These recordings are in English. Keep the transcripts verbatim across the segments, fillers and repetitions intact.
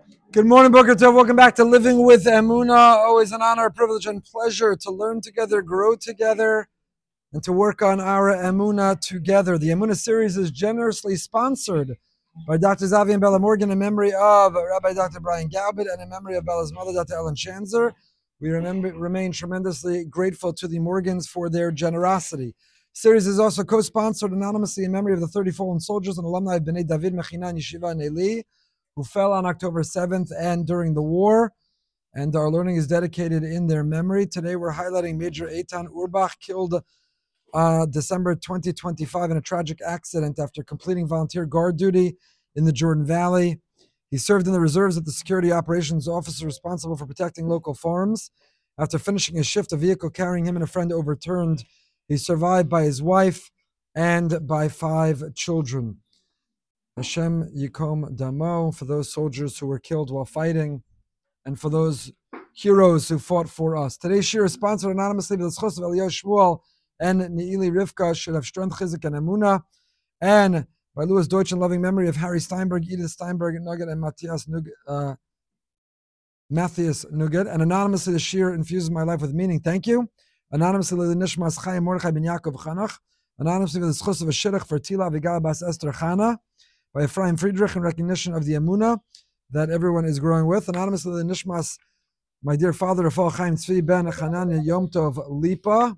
Good morning, Boker Tov. Welcome back to Living with Emunah. Always an honor, privilege, and pleasure to learn together, grow together, and to work on our Emunah together. The Emunah series is generously sponsored by Doctor Zavi and Bella Morgan in memory of Rabbi Doctor Brian Galbit and in memory of Bella's mother, Doctor Ellen Shanzer. We remember, remain tremendously grateful to the Morgans for their generosity. The series is also co-sponsored anonymously in memory of the thirty fallen soldiers and alumni of Bnei David Mechina and Yeshiva Neili, who fell on October seventh and during the war, and our learning is dedicated in their memory. Today we're highlighting Major Eitan Urbach, killed uh, December twenty twenty-five in a tragic accident after completing volunteer guard duty in the Jordan Valley. He served in the reserves as the security operations officer responsible for protecting local farms. After finishing his shift, a vehicle carrying him and a friend overturned. He's survived by his wife and by five children. Hashem Yikom Damo, for those soldiers who were killed while fighting, and for those heroes who fought for us. Today's shir is sponsored anonymously by the Schos of Eliyahu Shmuel and Neili Rivka, should have strength, chizuk, and emunah, and by Louis Deutsch in loving memory of Harry Steinberg, Edith Steinberg, Nugget, and Matthias Nugget. Uh, Matthias Nugget. And anonymously, the shir infuses my life with meaning. Thank you. Anonymously, the Nishmas Chaim Mordechai ben Yaakov Chanach. Anonymously, the Schos of a Shidduch for Tila Avigal Bas Esther Chana, by Ephraim Friedrich in recognition of the emunah that everyone is growing with. Anonymously, the Nishmas, my dear father, Rafal Chaim Tzvi ben Chananya Yom Tov Lipa.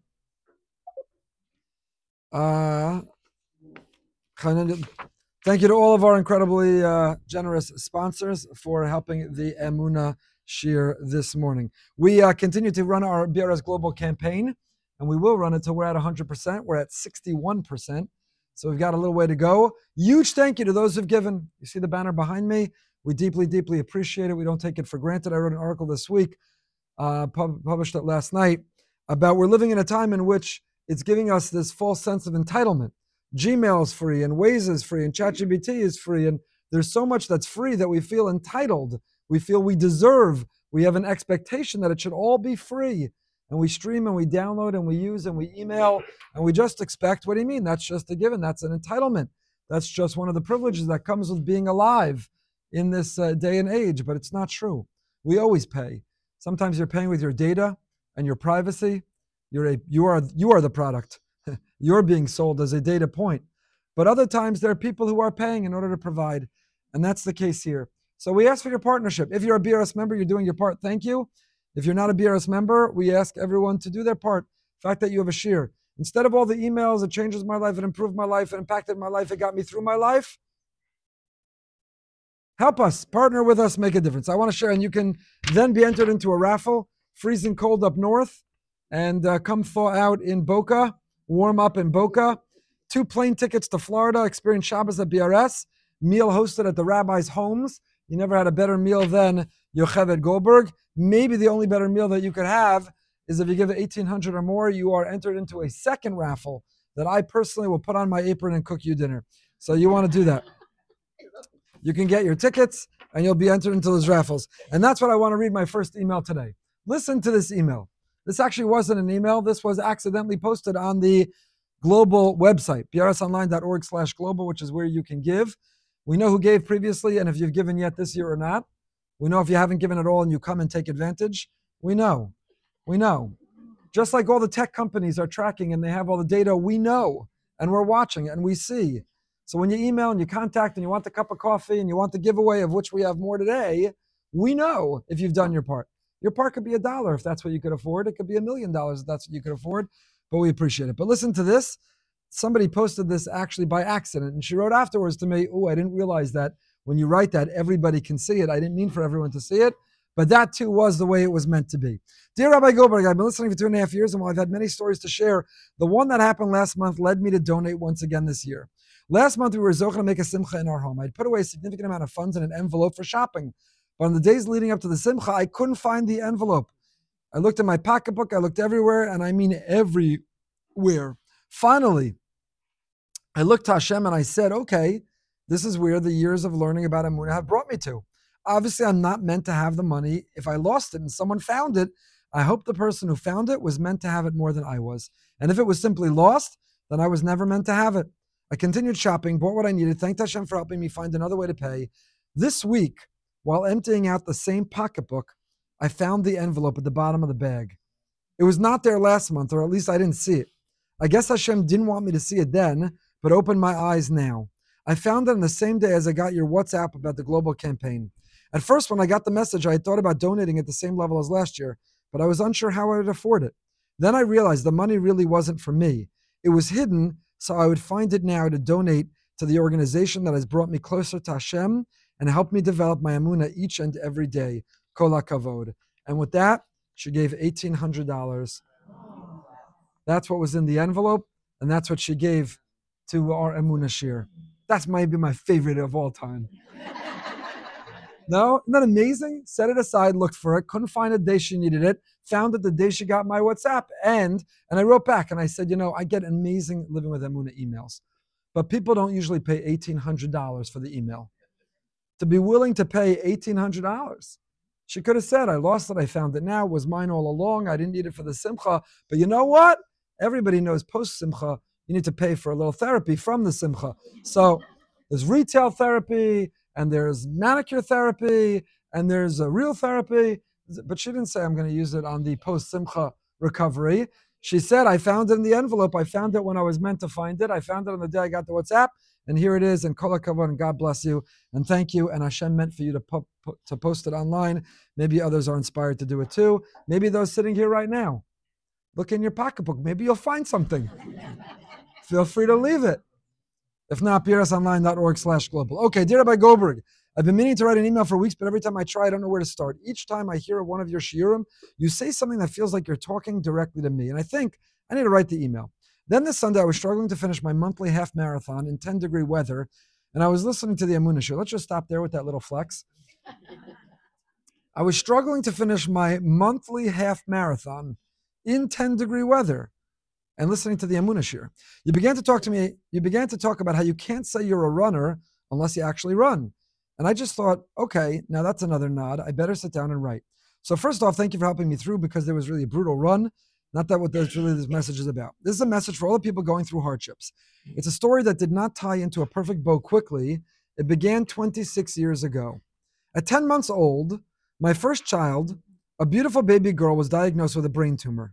Uh, thank you to all of our incredibly uh, generous sponsors for helping the emunah shir this morning. We uh, continue to run our B R S Global campaign, and we will run it till we're at one hundred percent. We're at sixty-one percent. So we've got a little way to go. Huge thank you to those who've given. You see the banner behind me? We deeply, deeply appreciate it. We don't take it for granted. I wrote an article this week, uh, pub- published it last night, about we're living in a time in which it's giving us this false sense of entitlement. Gmail is free, and Waze is free, and ChatGPT is free, and there's so much that's free that we feel entitled. We feel we deserve. We have an expectation that it should all be free. And we stream and we download and we use and we email and we just expect, what do you mean? That's just a given. That's an entitlement. That's just one of the privileges that comes with being alive in this uh, day and age, but it's not true. We always pay. Sometimes you're paying with your data and your privacy. You're a, you are, you are the product. You're being sold as a data point. But other times there are people who are paying in order to provide. And that's the case here. So we ask for your partnership. If you're a B R S member, you're doing your part. Thank you. If you're not a B R S member, we ask everyone to do their part. The fact that you have a shir. Instead of all the emails, it changes my life, it improved my life, it impacted my life, it got me through my life. Help us, partner with us, make a difference. I want to share, and you can then be entered into a raffle, freezing cold up north, and uh, come thaw out in Boca, warm up in Boca. Two plane tickets to Florida, experience Shabbos at B R S, meal hosted at the rabbis' homes. You never had a better meal than Yocheved Goldberg. Maybe the only better meal that you could have is if you give it eighteen hundred dollars or more, you are entered into a second raffle that I personally will put on my apron and cook you dinner. So you want to do that. You can get your tickets and you'll be entered into those raffles. And that's what I want to read my first email today. Listen to this email. This actually wasn't an email. This was accidentally posted on the global website, b r s online dot org slash global, which is where you can give. We know who gave previously and if you've given yet this year or not. We know if you haven't given at all and you come and take advantage. We know. We know. Just like all the tech companies are tracking and they have all the data, we know. And we're watching and we see. So when you email and you contact and you want the cup of coffee and you want the giveaway of which we have more today, we know if you've done your part. Your part could be a dollar if that's what you could afford. It could be a million dollars if that's what you could afford. But we appreciate it. But listen to this. Somebody posted this actually by accident. And she wrote afterwards to me, oh, I didn't realize that when you write that, everybody can see it. I didn't mean for everyone to see it, but that too was the way it was meant to be. Dear Rabbi Goldberg, I've been listening for two and a half years, and while I've had many stories to share, the one that happened last month led me to donate once again this year. Last month, we were zocheh to make a simcha in our home. I'd put away a significant amount of funds in an envelope for shopping, but on the days leading up to the simcha, I couldn't find the envelope. I looked in my pocketbook, I looked everywhere, and I mean everywhere. Finally, I looked to Hashem and I said, okay, this is where the years of learning about Emunah have brought me to. Obviously, I'm not meant to have the money. If I lost it and someone found it, I hope the person who found it was meant to have it more than I was. And if it was simply lost, then I was never meant to have it. I continued shopping, bought what I needed, thanked Hashem for helping me find another way to pay. This week, While emptying out the same pocketbook, I found the envelope at the bottom of the bag. It was not there last month, or at least I didn't see it. I guess Hashem didn't want me to see it then, but opened my eyes now. I found it on the same day as I got your WhatsApp about the global campaign. At first, when I got the message, I had thought about donating at the same level as last year, but I was unsure how I would afford it. Then I realized the money really wasn't for me. It was hidden, so I would find it now to donate to the organization that has brought me closer to Hashem and helped me develop my emunah each and every day. Kol hakavod. And with that, she gave eighteen hundred dollars. That's what was in the envelope, and that's what she gave to our emunah shir. That's maybe my favorite of all time. No? Isn't that amazing? Set it aside, looked for it, couldn't find a day she needed it, found it the day she got my WhatsApp, and and I wrote back and I said, you know, I get amazing Living with Emunah emails, but people don't usually pay eighteen hundred dollars for the email. To be willing to pay eighteen hundred dollars. She could have said, I lost it, I found it now, it was mine all along, I didn't need it for the simcha, but you know what? Everybody knows post-simcha, you need to pay for a little therapy from the simcha. So there's retail therapy, and there's manicure therapy, and there's a real therapy. But she didn't say, I'm going to use it on the post-simcha recovery. She said, I found it in the envelope. I found it when I was meant to find it. I found it on the day I got the WhatsApp, and here it is, and kol hakavod, and God bless you, and thank you, and Hashem meant for you to, po- po- to post it online. Maybe others are inspired to do it too. Maybe those sitting here right now. Look in your pocketbook. Maybe you'll find something. Feel free to leave it. If not, prsonline.org slash global. Okay, dear Rabbi Goldberg, I've been meaning to write an email for weeks, but every time I try, I don't know where to start. Each time I hear one of your shiurim, you say something that feels like you're talking directly to me, and I think I need to write the email. Then this Sunday, I was struggling to finish my monthly half marathon in ten-degree weather, and I was listening to the Emunah show. Let's just stop there with that little flex. I was struggling to finish my monthly half marathon in ten-degree weather and listening to the Emunah shir. You began to talk to me, you began to talk about how you can't say you're a runner unless you actually run. And I just thought, okay, now that's another nod. I better sit down and write. So first off, thank you for helping me through, because there was really a brutal run. Not that what this, really this message is about. This is a message for all the people going through hardships. It's a story that did not tie into a perfect bow quickly. It began twenty-six years ago. At ten months old, my first child, a beautiful baby girl, was diagnosed with a brain tumor.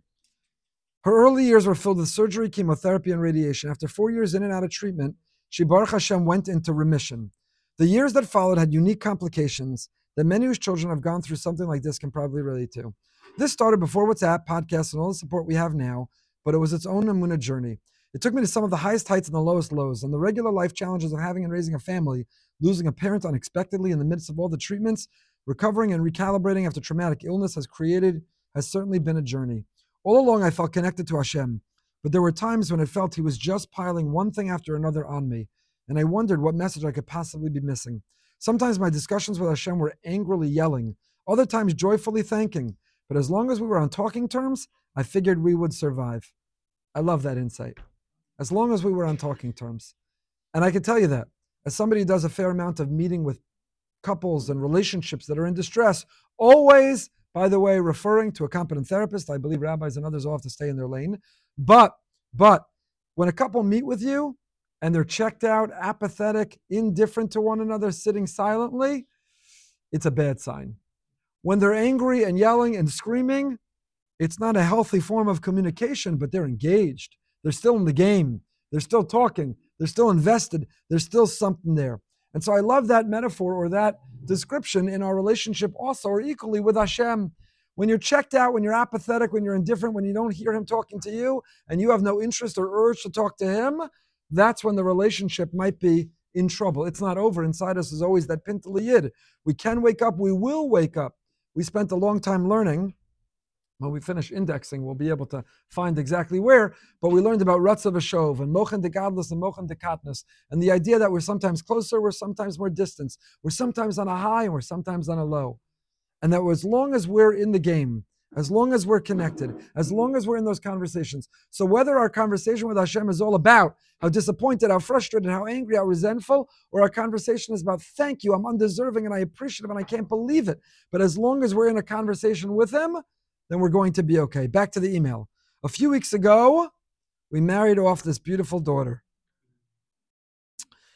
Her early years were filled with surgery, chemotherapy, and radiation. After four years in and out of treatment, she, Baruch Hashem, went into remission. The years that followed had unique complications that many whose children have gone through something like this can probably relate to. This started before WhatsApp, podcasts, and all the support we have now, but it was its own emunah journey. It took me to some of the highest heights and the lowest lows, and the regular life challenges of having and raising a family, losing a parent unexpectedly in the midst of all the treatments, recovering and recalibrating after traumatic illness has created, has certainly been a journey. All along, I felt connected to Hashem, but there were times when it felt He was just piling one thing after another on me, and I wondered what message I could possibly be missing. Sometimes my discussions with Hashem were angrily yelling, other times joyfully thanking, but as long as we were on talking terms, I figured we would survive. I love that insight. As long as we were on talking terms. And I can tell you that, as somebody who does a fair amount of meeting with couples and relationships that are in distress, always, by the way, referring to a competent therapist. I believe rabbis and others all have to stay in their lane. But, but, when a couple meet with you and they're checked out, apathetic, indifferent to one another, sitting silently, it's a bad sign. When they're angry and yelling and screaming, it's not a healthy form of communication, but they're engaged. They're still in the game. They're still talking. They're still invested. There's still something there. And so I love that metaphor or that description in our relationship also, or equally with Hashem. When you're checked out, when you're apathetic, when you're indifferent, when you don't hear Him talking to you, and you have no interest or urge to talk to Him, that's when the relationship might be in trouble. It's not over. Inside us is always that pintel yid. We can wake up. We will wake up. We spent a long time learning. When we finish indexing, we'll be able to find exactly where, but we learned about Ratzav V'Shov and Mochen de Gadlus and Mochen de Katnus, and the idea that we're sometimes closer, we're sometimes more distant, we're sometimes on a high and we're sometimes on a low. And that as long as we're in the game, as long as we're connected, as long as we're in those conversations. So whether our conversation with Hashem is all about how disappointed, how frustrated, how angry, how resentful, or our conversation is about, thank you, I'm undeserving and I appreciate it and I can't believe it. But as long as we're in a conversation with Him, then we're going to be okay. Back to the email. A few weeks ago, we married off this beautiful daughter.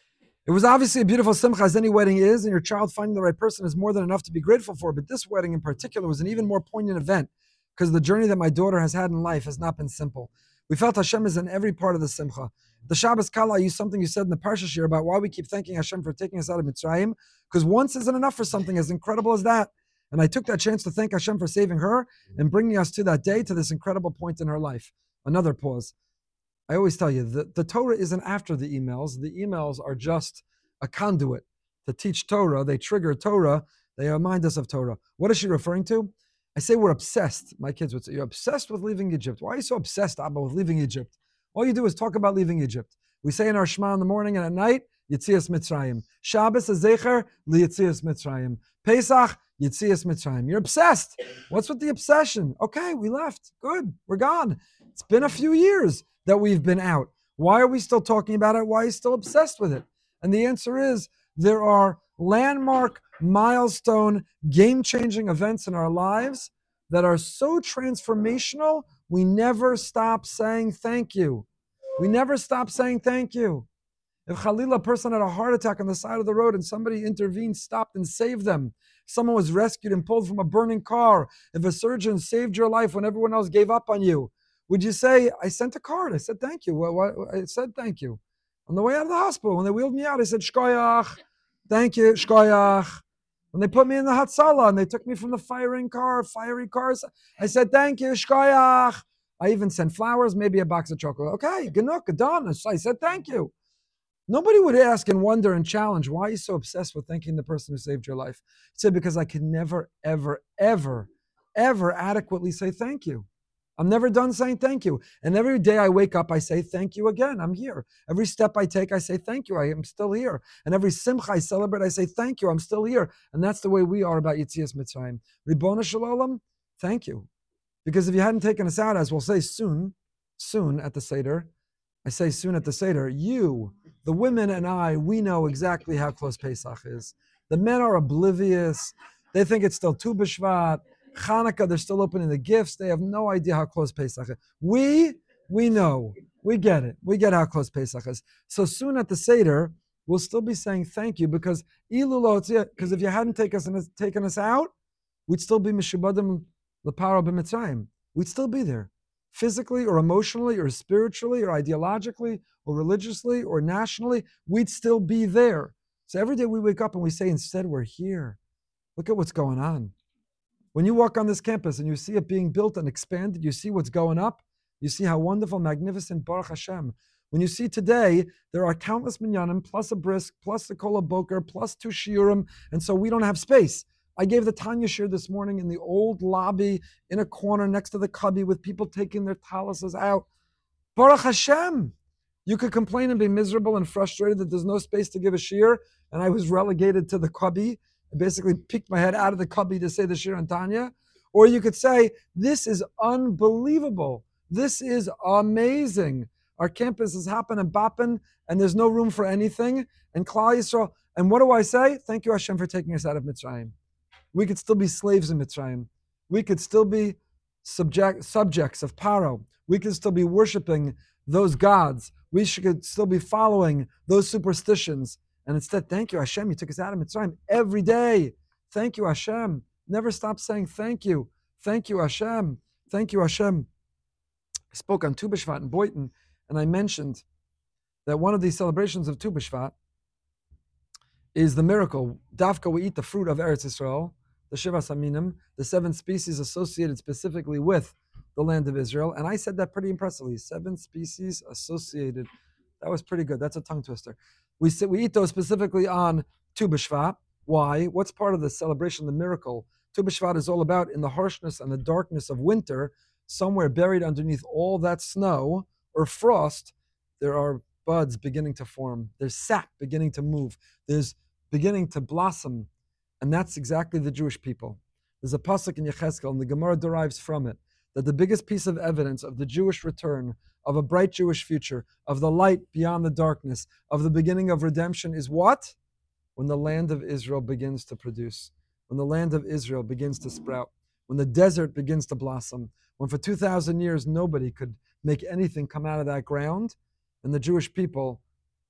It was obviously a beautiful simcha, as any wedding is, and your child finding the right person is more than enough to be grateful for. But this wedding in particular was an even more poignant event because the journey that my daughter has had in life has not been simple. We felt Hashem is in every part of the simcha. The Shabbos Kala, I used something you said in the Parsha Shir about why we keep thanking Hashem for taking us out of Mitzrayim, because once isn't enough for something as incredible as that. And I took that chance to thank Hashem for saving her and bringing us to that day, to this incredible point in her life. Another pause. I always tell you, the, the Torah isn't after the emails. The emails are just a conduit to teach Torah. They trigger Torah. They remind us of Torah. What is she referring to? I say we're obsessed. My kids would say, you're obsessed with leaving Egypt. Why are you so obsessed, Abba, with leaving Egypt? All you do is talk about leaving Egypt. We say in our Shema in the morning and at night, Yitzias Mitzrayim. Shabbos is Zecher, Yitzias Mitzrayim. Pesach, Yitzias Mitzrayim. You're obsessed. What's with the obsession? Okay, we left. Good. We're gone. It's been a few years that we've been out. Why are we still talking about it? Why are you still obsessed with it? And the answer is there are landmark, milestone, game-changing events in our lives that are so transformational, we never stop saying thank you. We never stop saying thank you. If Khalil, a person had a heart attack on the side of the road and somebody intervened, stopped and saved them, someone was rescued and pulled from a burning car, if a surgeon saved your life when everyone else gave up on you, would you say, I sent a card, I said thank you. What, what, I said thank you. On the way out of the hospital, when they wheeled me out, I said shkoyach, thank you, shkoyach. When they put me in the Hatzalah and they took me from the firing car, fiery cars, I said thank you, shkoyach. I even sent flowers, maybe a box of chocolate. Okay, genuk, done. I said thank you. Nobody would ask and wonder and challenge, why are you so obsessed with thanking the person who saved your life? He said, because I can never, ever, ever, ever adequately say thank you. I'm never done saying thank you. And every day I wake up, I say thank you again. I'm here. Every step I take, I say thank you. I am still here. And every simcha I celebrate, I say thank you. I'm still here. And that's the way we are about Yitzias Mitzrayim. Ribbono Shel Olam, thank you. Because if you hadn't taken us out, as we'll say soon, soon at the Seder, I say soon at the Seder, you, the women and I, we know exactly how close Pesach is. The men are oblivious. They think it's still Tu B'Shvat. Hanukkah, they're still opening the gifts. They have no idea how close Pesach is. We, we know. We get it. We get how close Pesach is. So soon at the Seder, we'll still be saying thank you because because if you hadn't taken us, taken us out, we'd still be Meshubadim L'Paro B'Mitzrayim. We'd still be there. Physically or emotionally or spiritually or ideologically or religiously or nationally, we'd still be there. So every day we wake up and we say, instead, we're here. Look at what's going on. When you walk on this campus and you see it being built and expanded, you see what's going up, you see how wonderful, magnificent, Baruch Hashem. When you see today, there are countless minyanim, plus a brisk, plus the Kol Boker, plus two shiurim, and so we don't have space. I gave the Tanya shir this morning in the old lobby in a corner next to the cubby with people taking their talises out. Baruch Hashem. You could complain and be miserable and frustrated that there's no space to give a shir, and I was relegated to the cubby. I basically peeked my head out of the cubby to say the shir and Tanya. Or you could say, this is unbelievable. This is amazing. Our campus is hopping and bopping, and there's no room for anything. And Klal Yisrael, and what do I say? Thank you, Hashem, for taking us out of Mitzrayim. We could still be slaves in Mitzrayim. We could still be subject, subjects of Paro. We could still be worshiping those gods. We should still be following those superstitions. And instead, thank you, Hashem, you took us out of Mitzrayim every day. Thank you, Hashem. Never stop saying thank you. Thank you, Hashem. Thank you, Hashem. I spoke on Tu B'Shvat in Boynton, and I mentioned that one of these celebrations of Tu B'Shvat is the miracle. Dafka, we eat the fruit of Eretz Yisrael, the Shiva Saminim, the seven species associated specifically with the land of Israel. And I said that pretty impressively. Seven species associated. That was pretty good. That's a tongue twister. We sit, we eat those specifically on Tu B'Shvat. Why? What's part of the celebration, the miracle? Tu B'Shvat is all about, in the harshness and the darkness of winter, somewhere buried underneath all that snow or frost, there are buds beginning to form. There's sap beginning to move. There's beginning to blossom. And that's exactly the Jewish people. There's a pasuk in Yechezkel, and the Gemara derives from it, that the biggest piece of evidence of the Jewish return, of a bright Jewish future, of the light beyond the darkness, of the beginning of redemption is what? When the land of Israel begins to produce, when the land of Israel begins to sprout, when the desert begins to blossom, when for two thousand years nobody could make anything come out of that ground, and the Jewish people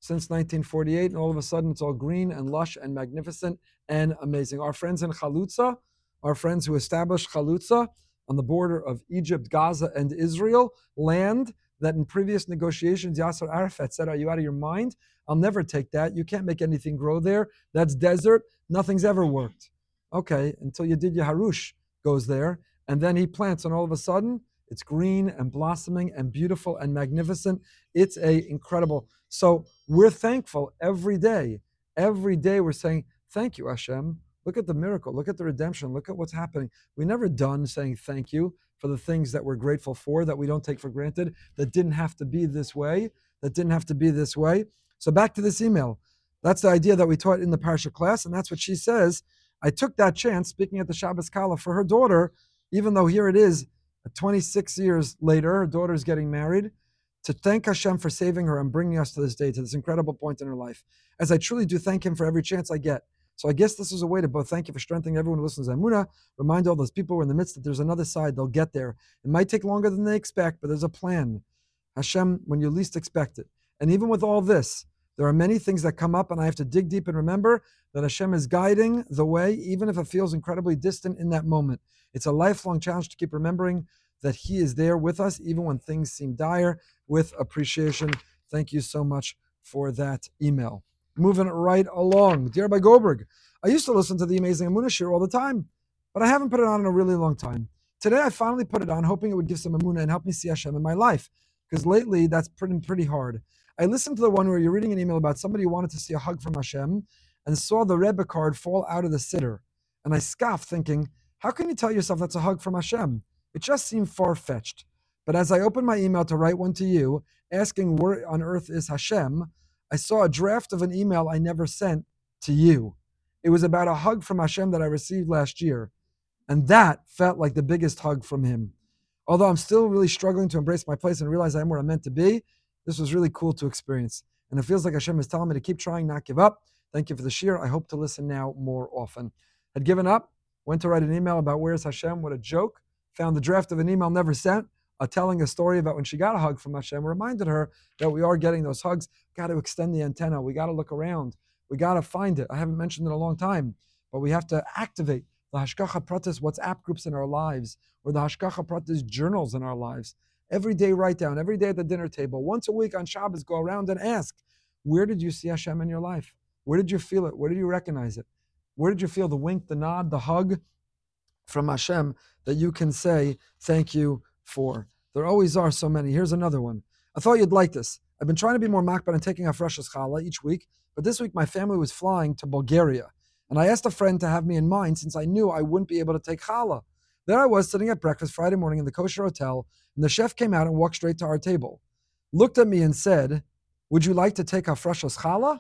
since nineteen forty-eight, and all of a sudden it's all green and lush and magnificent and amazing. Our friends in Chalutza, our friends who established Chalutza on the border of Egypt, Gaza, and Israel, land that in previous negotiations Yasser Arafat said, are you out of your mind? I'll never take that. You can't make anything grow there. That's desert. Nothing's ever worked. Okay, until Yedidya Harush goes there, and then he plants, and all of a sudden, it's green and blossoming and beautiful and magnificent. It's a incredible. So we're thankful every day. Every day we're saying, thank you, Hashem. Look at the miracle. Look at the redemption. Look at what's happening. We're never done saying thank you for the things that we're grateful for, that we don't take for granted, that didn't have to be this way, that didn't have to be this way. So back to this email. That's the idea that we taught in the Parsha class, and that's what she says. I took that chance, speaking at the Shabbos Kala, for her daughter, even though here it is, twenty-six years later, her daughter's getting married, to thank Hashem for saving her and bringing us to this day, to this incredible point in her life. As I truly do thank him for every chance I get. So I guess this is a way to both thank you for strengthening everyone who listens to Emunah, remind all those people who are in the midst that there's another side, they'll get there. It might take longer than they expect, but there's a plan. Hashem, when you least expect it. And even with all this, there are many things that come up, and I have to dig deep and remember that Hashem is guiding the way, even if it feels incredibly distant in that moment. It's a lifelong challenge to keep remembering that He is there with us, even when things seem dire, with appreciation. Thank you so much for that email. Moving right along. Dear Rabbi Goldberg, I used to listen to the Amazing Emunah Shir all the time, but I haven't put it on in a really long time. Today I finally put it on, hoping it would give some Emunah and help me see Hashem in my life, because lately that's pretty, pretty hard. I listened to the one where you're reading an email about somebody who wanted to see a hug from Hashem and saw the Rebbe card fall out of the siddur. And I scoffed, thinking, how can you tell yourself that's a hug from Hashem? It just seemed far-fetched. But as I opened my email to write one to you, asking where on earth is Hashem, I saw a draft of an email I never sent to you. It was about a hug from Hashem that I received last year. And that felt like the biggest hug from Him. Although I'm still really struggling to embrace my place and realize I am where I'm meant to be, this was really cool to experience. And it feels like Hashem is telling me to keep trying, not give up. Thank you for the shir. I hope to listen now more often. Had given up, went to write an email about where's Hashem, what a joke. Found the draft of an email never sent, uh, telling a story about when she got a hug from Hashem. Reminded her that we are getting those hugs. Got to extend the antenna. We got to look around. We got to find it. I haven't mentioned it in a long time, but we have to activate the Hashgacha Pratis WhatsApp groups in our lives, or the Hashgacha Pratis journals in our lives. Every day write down, every day at the dinner table, once a week on Shabbos, go around and ask, where did you see Hashem in your life? Where did you feel it? Where did you recognize it? Where did you feel the wink, the nod, the hug from Hashem that you can say thank you for? There always are so many. Here's another one. I thought you'd like this. I've been trying to be more makbid and taking off Rosh Hashanah each week, but this week my family was flying to Bulgaria, and I asked a friend to have me in mind since I knew I wouldn't be able to take challah. There I was sitting at breakfast Friday morning in the kosher hotel, and the chef came out and walked straight to our table, looked at me and said, would you like to take off Rosh Hashanah?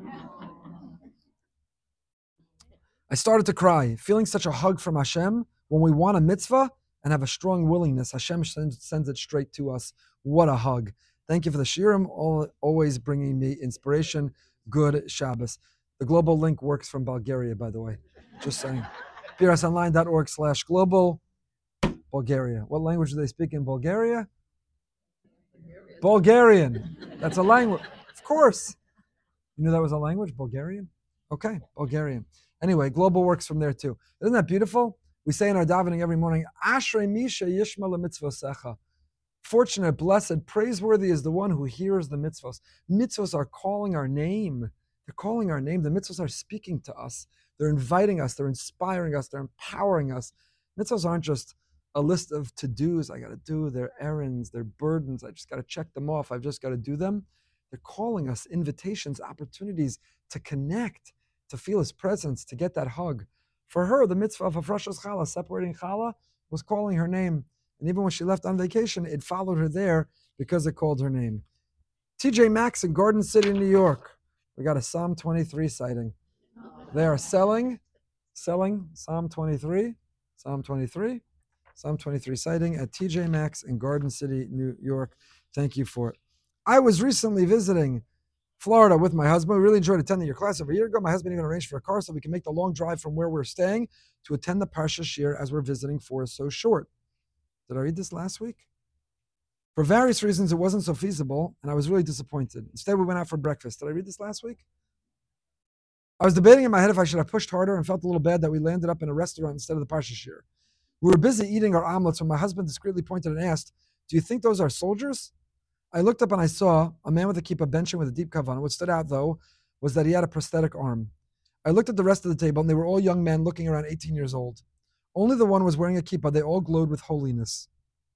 I started to cry, feeling such a hug from Hashem. When we want a mitzvah and have a strong willingness, Hashem sends, sends it straight to us. What a hug. Thank you for the shirim, always bringing me inspiration. Good Shabbos. The global link works from Bulgaria, by the way. Just saying. pirasonline.org slash global. Bulgaria. What language do they speak in Bulgaria? Bulgarian. That's a language. Of course. You knew that was a language? Bulgarian? Okay, Bulgarian. Anyway, global works from there too. Isn't that beautiful? We say in our davening every morning, Ashrei Misha Yishma LeMitzvosecha. Fortunate, blessed, praiseworthy is the one who hears the mitzvos. Mitzvos are calling our name. They're calling our name. The mitzvos are speaking to us. They're inviting us. They're inspiring us. They're empowering us. Mitzvos aren't just a list of to-dos I got to do. They're errands. They're burdens. I just got to check them off. I've just got to do them. They're calling us invitations, opportunities to connect, to feel His presence, to get that hug. For her, the mitzvah of Hafrashas Challah, separating Challah, was calling her name. And even when she left on vacation, it followed her there because it called her name. T J Maxx in Garden City, New York. We got a Psalm twenty-three sighting. They are selling, selling Psalm twenty-three, Psalm twenty-three, Psalm twenty-three sighting at T J Maxx in Garden City, New York. Thank you for it. I was recently visiting Florida with my husband. We really enjoyed attending your class over a year ago. My husband even arranged for a car so we can make the long drive from where we're staying to attend the Parsha Shir as we're visiting for so short. Did I read this last week? For various reasons, it wasn't so feasible, and I was really disappointed. Instead, we went out for breakfast. Did I read this last week? I was debating in my head if I should have pushed harder and felt a little bad that we landed up in a restaurant instead of the Parsha Shir. We were busy eating our omelets when my husband discreetly pointed and asked, "Do you think those are soldiers?" I looked up and I saw a man with a kippah benching with a deep kavanah. What stood out, though, was that he had a prosthetic arm. I looked at the rest of the table, and they were all young men looking around eighteen years old. Only the one was wearing a kippah. They all glowed with holiness.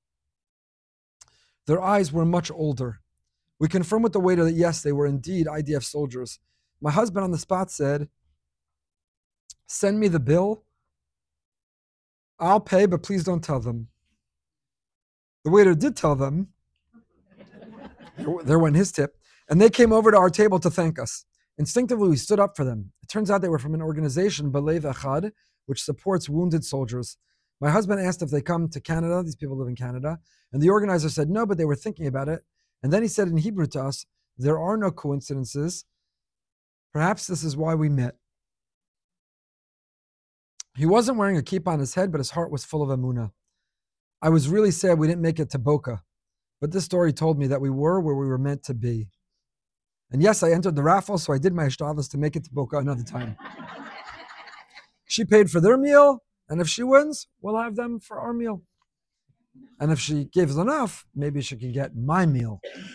Their eyes were much older. We confirmed with the waiter that, yes, they were indeed I D F soldiers. My husband on the spot said, "Send me the bill. I'll pay, but please don't tell them." The waiter did tell them. There went his tip. And they came over to our table to thank us. Instinctively, we stood up for them. It turns out they were from an organization, Belev Echad, which supports wounded soldiers. My husband asked if they come to Canada. These people live in Canada. And the organizer said no, but they were thinking about it. And then he said in Hebrew to us, "There are no coincidences. Perhaps this is why we met." He wasn't wearing a kippah on his head, but his heart was full of emunah. I was really sad we didn't make it to Boca. But this story told me that we were where we were meant to be. And yes, I entered the raffle, so I did my ishtadlus to make it to Boca another time. She paid for their meal, and if she wins, we'll have them for our meal. And if she gives enough, maybe she can get my meal.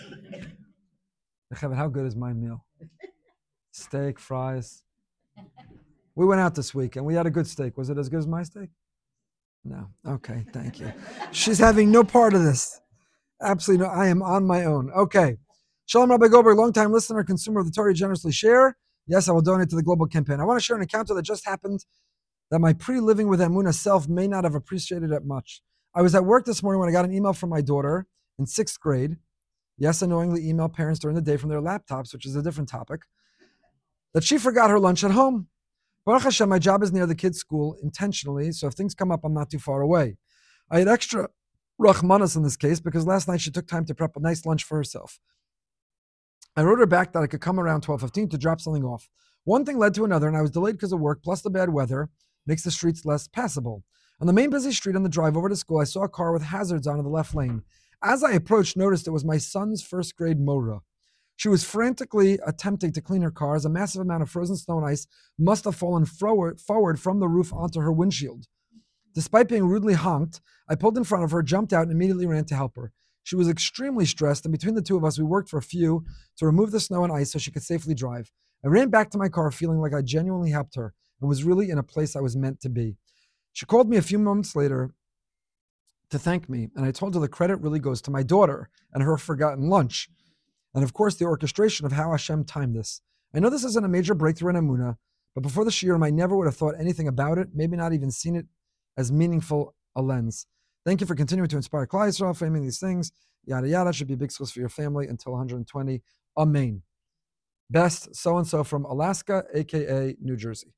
How good is my meal? Steak, fries. We went out this week, and we had a good steak. Was it as good as my steak? No. Okay, thank you. She's having no part of this. Absolutely no. I am on my own. Okay. Shalom Rabbi Goldberg, longtime listener, consumer of the Torah, generously share. Yes, I will donate to the global campaign. I want to share an encounter that just happened that my pre-living with Emunah self may not have appreciated it much. I was at work this morning when I got an email from my daughter in sixth grade. Yes, annoyingly email parents during the day from their laptops, which is a different topic, that she forgot her lunch at home. Baruch Hashem, my job is near the kids' school intentionally, so if things come up, I'm not too far away. I had extra rachmanas in this case because last night she took time to prep a nice lunch for herself. I wrote her back that I could come around twelve fifteen to drop something off. One thing led to another, and I was delayed because of work, plus the bad weather makes the streets less passable. On the main busy street on the drive over to school, I saw a car with hazards on in the left lane. As I approached, noticed it was my son's first grade Mora. She was frantically attempting to clean her car as a massive amount of frozen snow and ice must have fallen forward, forward from the roof onto her windshield. Despite being rudely honked, I pulled in front of her, jumped out, and immediately ran to help her. She was extremely stressed, and between the two of us, we worked for a few to remove the snow and ice so she could safely drive. I ran back to my car feeling like I genuinely helped her and was really in a place I was meant to be. She called me a few moments later to thank me, and I told her the credit really goes to my daughter and her forgotten lunch. And of course, the orchestration of how Hashem timed this. I know this isn't a major breakthrough in Emunah, but before the Shiurim, I never would have thought anything about it, maybe not even seen it as meaningful a lens. Thank you for continuing to inspire Klal Yisrael, framing these things. Yada yada, should be a big source for your family until one hundred twenty. Amen. Best so-and-so from Alaska, a k a. New Jersey.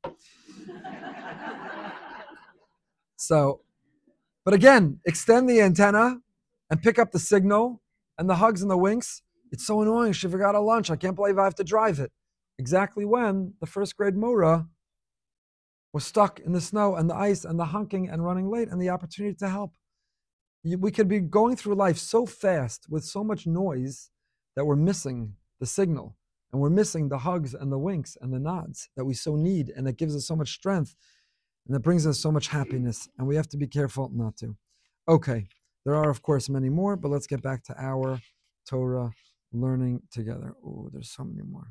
So, but again, extend the antenna and pick up the signal and the hugs and the winks. It's so annoying. She forgot her lunch. I can't believe I have to drive it. Exactly when the first grade Mora was stuck in the snow and the ice and the honking and running late and the opportunity to help. We could be going through life so fast with so much noise that we're missing the signal and we're missing the hugs and the winks and the nods that we so need and that gives us so much strength and that brings us so much happiness, and we have to be careful not to. Okay, there are of course many more, but let's get back to our Torah learning together. Oh, there's so many more.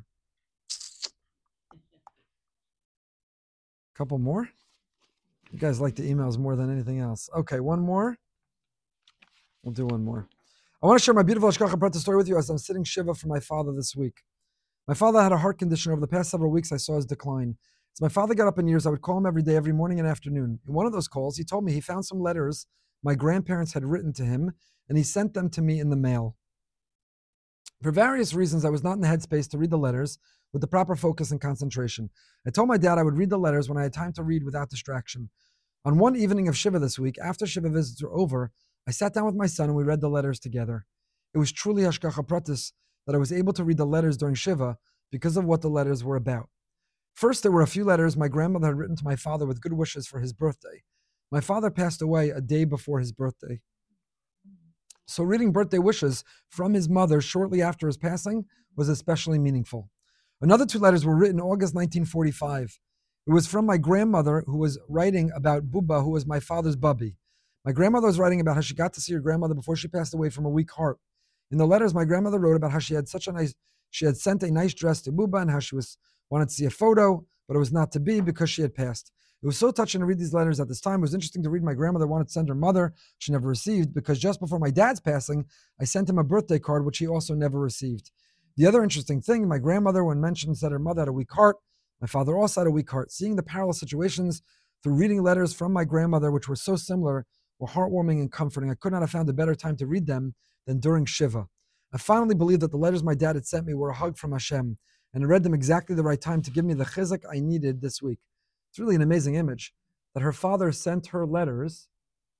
Couple more? You guys like the emails more than anything else. Okay, one more. We'll do one more. I want to share my beautiful Hashgacha Pratis story with you as I'm sitting Shiva for my father this week. My father had a heart condition. Over the past several weeks, I saw his decline. As my father got up in years, I would call him every day, every morning and afternoon. In one of those calls, he told me he found some letters my grandparents had written to him, and he sent them to me in the mail. For various reasons, I was not in the headspace to read the letters with the proper focus and concentration. I told my dad I would read the letters when I had time to read without distraction. On one evening of Shiva this week, after Shiva visits were over, I sat down with my son and we read the letters together. It was truly Hashgacha Pratis that I was able to read the letters during Shiva because of what the letters were about. First, there were a few letters my grandmother had written to my father with good wishes for his birthday. My father passed away a day before his birthday. So reading birthday wishes from his mother shortly after his passing was especially meaningful. Another two letters were written August nineteen forty-five. It was from my grandmother, who was writing about Buba, who was my father's bubby. My grandmother was writing about how she got to see her grandmother before she passed away from a weak heart. In the letters, my grandmother wrote about how she had such a nice, she had sent a nice dress to Buba and how she was wanted to see a photo, but it was not to be because she had passed. It was so touching to read these letters at this time. It was interesting to read my grandmother wanted to send her mother. She never received, because just before my dad's passing, I sent him a birthday card, which he also never received. The other interesting thing, my grandmother, when mentioned, said her mother had a weak heart. My father also had a weak heart. Seeing the parallel situations through reading letters from my grandmother, which were so similar, were heartwarming and comforting. I could not have found a better time to read them than during Shiva. I finally believed that the letters my dad had sent me were a hug from Hashem, and I read them exactly the right time to give me the chizuk I needed this week. It's really an amazing image that her father sent her letters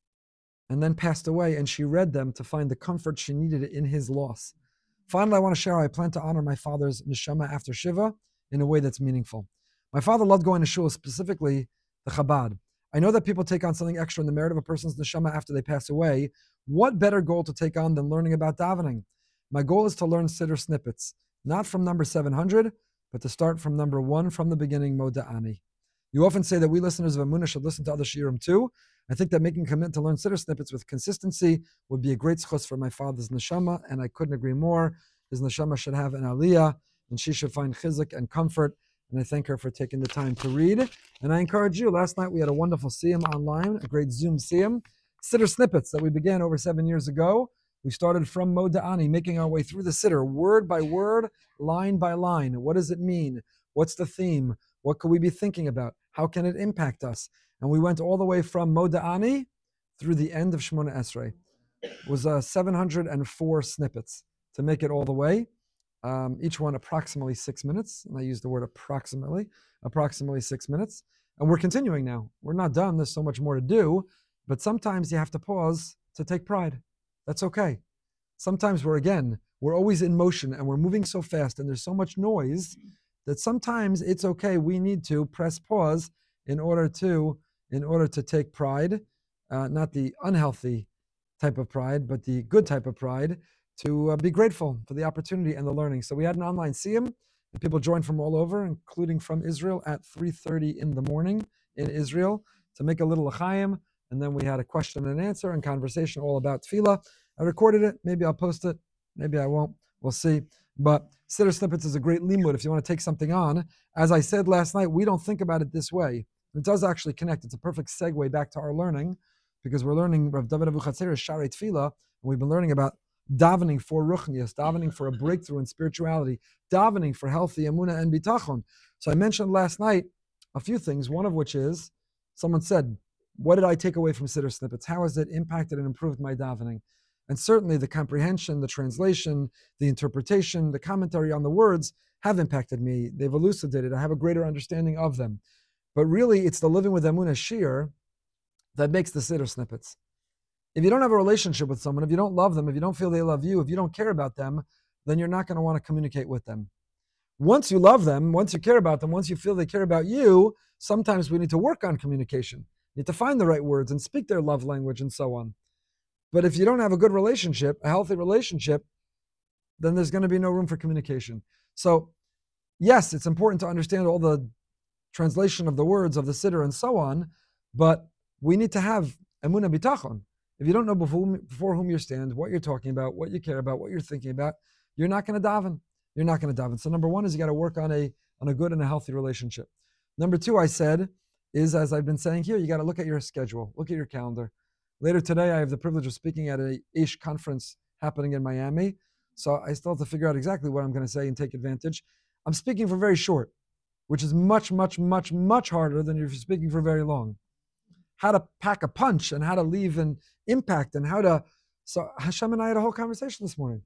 and then passed away, and she read them to find the comfort she needed in his loss. Finally, I want to share how I plan to honor my father's neshama after Shiva in a way that's meaningful. My father loved going to shul, specifically the Chabad. I know that people take on something extra in the merit of a person's neshama after they pass away. What better goal to take on than learning about davening? My goal is to learn Siddur snippets, not from number seven hundred, but to start from number one from the beginning, Moda'ani. You often say that we listeners of Emunah should listen to other shiurim too. I think that making a commitment to learn Siddur snippets with consistency would be a great schus for my father's neshama, and I couldn't agree more. His neshama should have an aliyah, and she should find chizuk and comfort. And I thank her for taking the time to read. And I encourage you, last night we had a wonderful siyum online, a great Zoom siyum, Siddur snippets that we began over seven years ago. We started from Moda'ani, making our way through the Siddur, word by word, line by line. What does it mean? What's the theme? What could we be thinking about? How can it impact us? And we went all the way from Moda'ani through the end of Shemona Esrei. It was uh, seven hundred four snippets to make it all the way. Um, each one approximately six minutes. And I use the word approximately, approximately six minutes. And we're continuing now. We're not done. There's so much more to do. But sometimes you have to pause to take pride. That's okay. Sometimes we're, again, we're always in motion and we're moving so fast and there's so much noise that sometimes it's okay. We need to press pause in order to, in order to take pride, uh, not the unhealthy type of pride, but the good type of pride, to uh, be grateful for the opportunity and the learning. So we had an online siyum, and people joined from all over, including from Israel at three thirty in the morning in Israel to make a little l'chaim. And then we had a question and answer and conversation all about tefillah. I recorded it. Maybe I'll post it. Maybe I won't. We'll see. But Siddur Snippets is a great limud if you want to take something on. As I said last night, we don't think about it this way. It does actually connect. It's a perfect segue back to our learning, because we're learning Rav David Avuchatzer's Sharei Tefillah, and we've been learning about davening for ruchnius, davening for a breakthrough in spirituality, davening for healthy emunah and bitachon. So I mentioned last night a few things, one of which is, someone said, what did I take away from Siddur Snippets? How has it impacted and improved my davening? And certainly the comprehension, the translation, the interpretation, the commentary on the words have impacted me. They've elucidated. I have a greater understanding of them. But really, it's the living with emunah shir that makes the Siddur Snippets. If you don't have a relationship with someone, if you don't love them, if you don't feel they love you, if you don't care about them, then you're not going to want to communicate with them. Once you love them, once you care about them, once you feel they care about you, sometimes we need to work on communication. You need to find the right words and speak their love language and so on. But if you don't have a good relationship, a healthy relationship, then there's going to be no room for communication. So, yes, it's important to understand all the translation of the words of the Siddur and so on, but we need to have emunah bitachon. If you don't know before whom, before whom you stand, what you're talking about, what you care about, what you're thinking about, you're not going to daven. You're not going to daven. So number one is you got to work on a on a good and a healthy relationship. Number two, I said, is, as I've been saying here, you got to look at your schedule, look at your calendar. Later today, I have the privilege of speaking at a Ish conference happening in Miami. So I still have to figure out exactly what I'm going to say and take advantage. I'm speaking for very short, which is much, much, much, much harder than if you're speaking for very long. How to pack a punch and how to leave an impact and how to. So Hashem and I had a whole conversation this morning.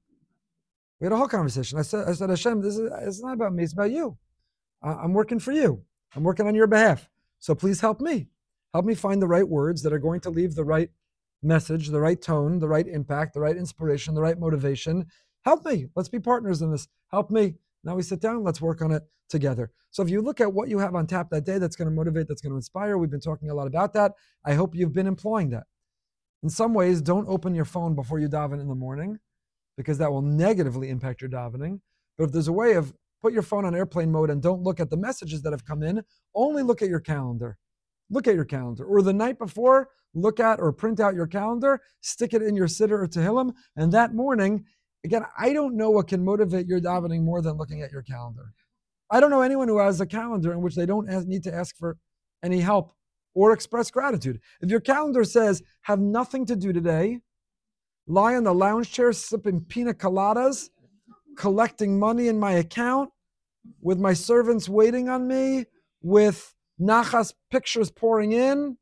We had a whole conversation. I said, I said, Hashem, this is it's not about me, it's about you. I'm working for you. I'm working on your behalf. So please help me. Help me find the right words that are going to leave the right message, the right tone, the right impact, the right inspiration, the right motivation. Help me. Let's be partners in this. Help me. Now we sit down, let's work on it together. So if you look at what you have on tap that day, that's going to motivate, that's going to inspire. We've been talking a lot about that. I hope you've been employing that. In some ways, don't open your phone before you daven in the morning, because that will negatively impact your davening. But if there's a way of put your phone on airplane mode and don't look at the messages that have come in, only look at your calendar. Look at your calendar. Or the night before, look at or print out your calendar, stick it in your siddur or tehillim, and that morning, again, I don't know what can motivate your davening more than looking at your calendar. I don't know anyone who has a calendar in which they don't ask, need to ask for any help or express gratitude. If your calendar says, have nothing to do today, lie on the lounge chair sipping pina coladas, collecting money in my account, with my servants waiting on me, with nachas pictures pouring in,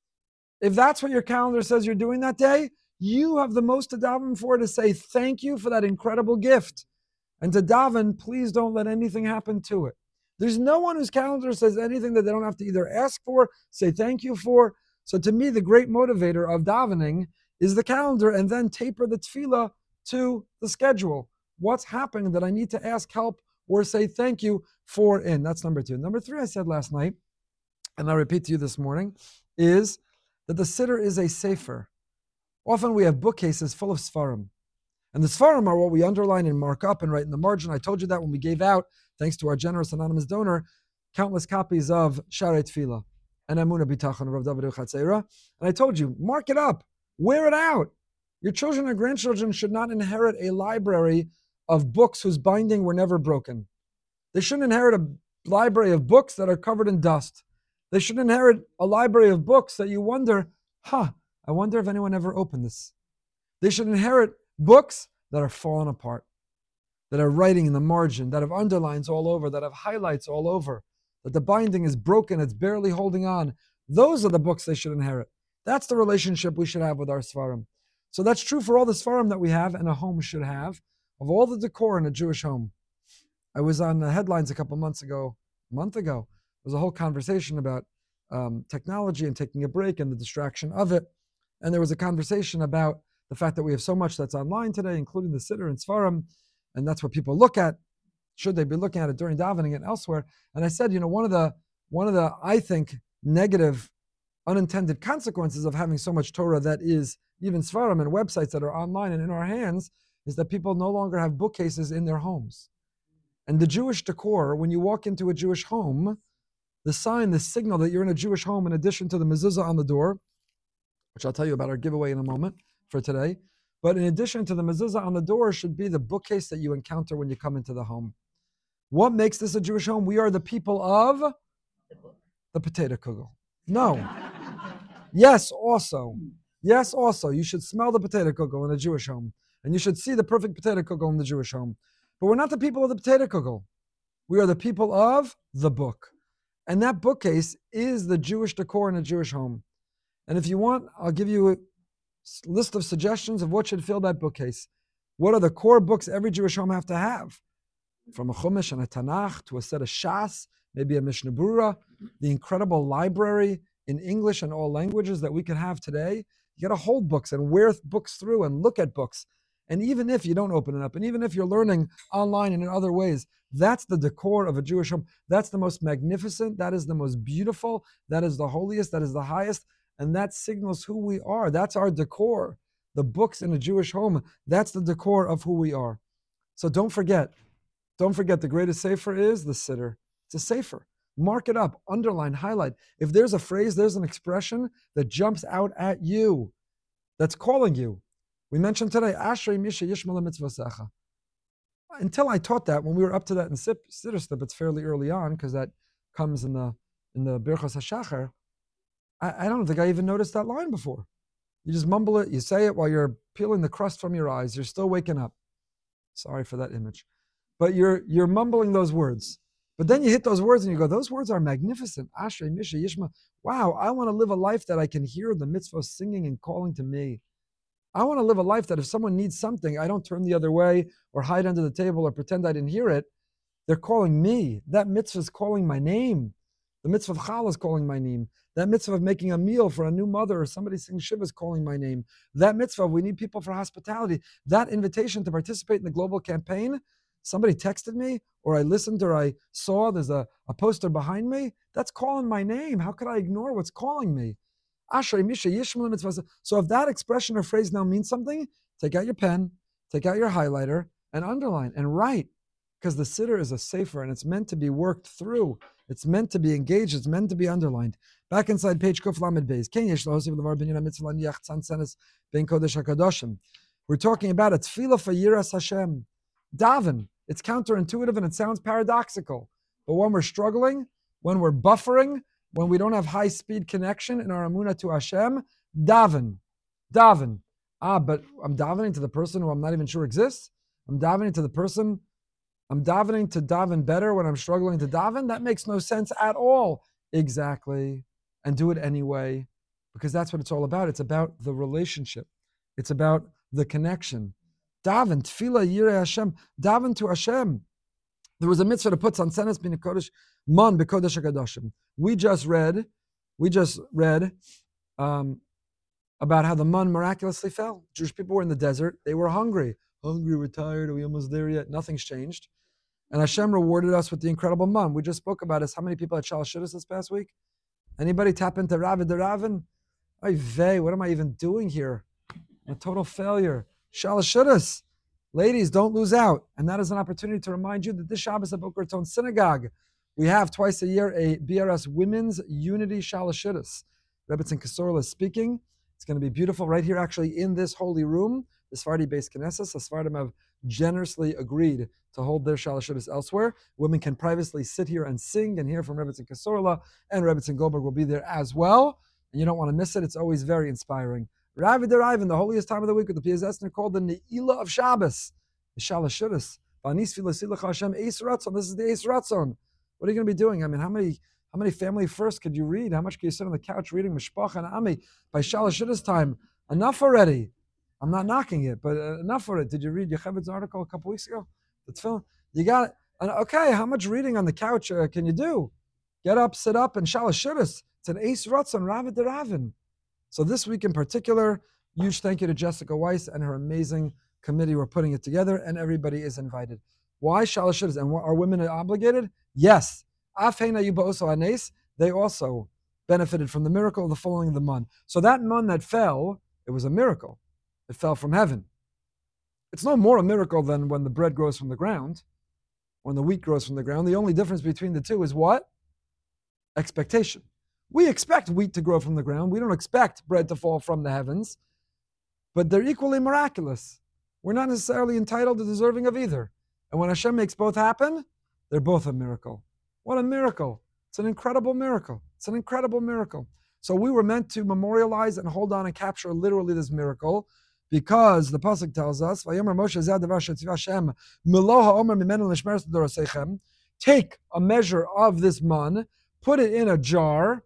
if that's what your calendar says you're doing that day, you have the most to daven for, to say thank you for that incredible gift. And to daven, please don't let anything happen to it. There's no one whose calendar says anything that they don't have to either ask for, say thank you for. So to me, the great motivator of davening is the calendar, and then taper the tefillah to the schedule. What's happening that I need to ask help or say thank you for in? That's number two. Number three, I said last night, and I'll repeat to you this morning, is that the siddur is a sefer. Often we have bookcases full of svarim. And the svarim are what we underline and mark up and write in the margin. I told you that when we gave out, thanks to our generous anonymous donor, countless copies of Sharei Tefillah and Emunah B'tachon of Rav David Chatzera. And I told you, mark it up, wear it out. Your children and grandchildren should not inherit a library of books whose binding were never broken. They shouldn't inherit a library of books that are covered in dust. They should inherit a library of books that you wonder, huh, I wonder if anyone ever opened this. They should inherit books that are falling apart, that are writing in the margin, that have underlines all over, that have highlights all over, that the binding is broken, it's barely holding on. Those are the books they should inherit. That's the relationship we should have with our svarim. So that's true for all the svarim that we have and a home should have, of all the decor in a Jewish home. I was on the headlines a couple months ago, a month ago. There was a whole conversation about um, technology and taking a break and the distraction of it. And there was a conversation about the fact that we have so much that's online today, including the siddur and svarim, and that's what people look at. Should they be looking at it during davening and elsewhere? And I said, you know, one of the one of the I think negative, unintended consequences of having so much Torah that is even svarim and websites that are online and in our hands is that people no longer have bookcases in their homes. And the Jewish decor, when you walk into a Jewish home, the sign, the signal that you're in a Jewish home, in addition to the mezuzah on the door, which I'll tell you about our giveaway in a moment for today, but in addition to the mezuzah on the door should be the bookcase that you encounter when you come into the home. What makes this a Jewish home? We are the people of the potato kugel. No. Yes, also. Yes, also. You should smell the potato kugel in a Jewish home. And you should see the perfect potato kugel in the Jewish home. But we're not the people of the potato kugel. We are the people of the book. And that bookcase is the Jewish decor in a Jewish home. And if you want, I'll give you a list of suggestions of what should fill that bookcase. What are the core books every Jewish home have to have? From a Chumash and a Tanakh to a set of Shas, maybe a Mishnah Berurah, the incredible library in English and all languages that we can have today. You got to hold books and wear books through and look at books. And even if you don't open it up, and even if you're learning online and in other ways, that's the decor of a Jewish home. That's the most magnificent. That is the most beautiful. That is the holiest. That is the highest. And that signals who we are. That's our decor. The books in a Jewish home, that's the decor of who we are. So don't forget, don't forget the greatest sefer is the siddur. It's a sefer. Mark it up, underline, highlight. If there's a phrase, there's an expression that jumps out at you, that's calling you. We mentioned today, Ashrei Misha Yishma Mitzvasecha. Until I taught that, when we were up to that in Siddur Slip, it's fairly early on, because that comes in the in the Birchas HaShachar, I, I don't think I even noticed that line before. You just mumble it, you say it while you're peeling the crust from your eyes. You're still waking up. Sorry for that image. But you're you're mumbling those words. But then you hit those words and you go, those words are magnificent. Ashrei Misha Yishma. Wow, I want to live a life that I can hear the mitzvah singing and calling to me. I want to live a life that if someone needs something, I don't turn the other way or hide under the table or pretend I didn't hear it. They're calling me. That mitzvah is calling my name. The mitzvah of Challah is calling my name. That mitzvah of making a meal for a new mother or somebody singing Shiva is calling my name. That mitzvah, we need people for hospitality. That invitation to participate in the global campaign, somebody texted me or I listened or I saw there's a, a poster behind me, that's calling my name. How could I ignore what's calling me? Ashrei misha yishmael mitzvah. So if that expression or phrase now means something, take out your pen, take out your highlighter, and underline and write. Because the siddur is a sefer and it's meant to be worked through. It's meant to be engaged. It's meant to be underlined. Back inside page Kuf Lamed Beis. We're talking about a tefillah for Yiras Hashem. Daven. It's counterintuitive and it sounds paradoxical. But when we're struggling, when we're buffering, when we don't have high-speed connection in our emunah to Hashem, daven. Daven. Ah, but I'm davening to the person who I'm not even sure exists? I'm davening to the person I'm davening to daven better when I'm struggling to daven? That makes no sense at all. Exactly. And do it anyway, because that's what it's all about. It's about the relationship. It's about the connection. Daven, tefillah, yirei Hashem. Daven to Hashem. There was a mitzvah to put sansenes bin kodesh, man b'kodesh hakadoshim. We just read, we just read um, about how the man miraculously fell. Jewish people were in the desert. They were hungry. Hungry, we're tired. Are we almost there yet? Nothing's changed. And Hashem rewarded us with the incredible man. We just spoke about this. How many people had Shalosh Shidduchos this past week? Anybody tap into Ravid the Ravin? Ay vey, what am I even doing here? A total failure. Shalosh Shidduchos. Ladies, don't lose out. And that is an opportunity to remind you that this Shabbos at Boca Raton Synagogue, we have twice a year a B R S Women's Unity Shalosh Shidduchos. Rebbetzin Kesorla is speaking. It's going to be beautiful right here, actually, in this holy room. The Sephardi-based Knesset, the Sephardim have generously agreed to hold their Shalosh Shidduchos elsewhere. Women can privately sit here and sing and hear from Rebbetzin Kesorla, and Rebbetzin Goldberg will be there as well. And you don't want to miss it. It's always very inspiring. Ravid Deraivin, the holiest time of the week with the P S Esner called the Ne'ilah of Shabbos, the Shalosh Shidduchos. V'anis filasilach Hashem Eis Ratzon. This is the Eis Ratzon. What are you going to be doing? I mean, how many how many family first could you read? How much can you sit on the couch reading Mishpacha and Ami by Shalosh Shidduchos time? Enough already. I'm not knocking it, but uh, enough for it. Did you read Yocheved's article a couple weeks ago? The tefillin. You got uh, okay. How much reading on the couch uh, can you do? Get up, sit up, and Shalosh Shidduchos. It's an Eis Ratzon, Ravid Deravin. So this week in particular, huge thank you to Jessica Weiss and her amazing committee who are putting it together, and everybody is invited. Why Shalosh Shidduchos? And are women obligated? Yes. Afheina Yuba also Anes. They also benefited from the miracle of the falling of the man. So that man that fell, it was a miracle. It fell from heaven. It's no more a miracle than when the bread grows from the ground, when the wheat grows from the ground. The only difference between the two is what? Expectation. We expect wheat to grow from the ground. We don't expect bread to fall from the heavens. But they're equally miraculous. We're not necessarily entitled to deserving of either. And when Hashem makes both happen, they're both a miracle. What a miracle. It's an incredible miracle. It's an incredible miracle. So we were meant to memorialize and hold on and capture literally this miracle, because the pasuk tells us, "Vayomer Moshe zeh hadavar shetzivah Hashem milo ha'omer mimenu l'shmeres dorosechem." Take a measure of this man, put it in a jar,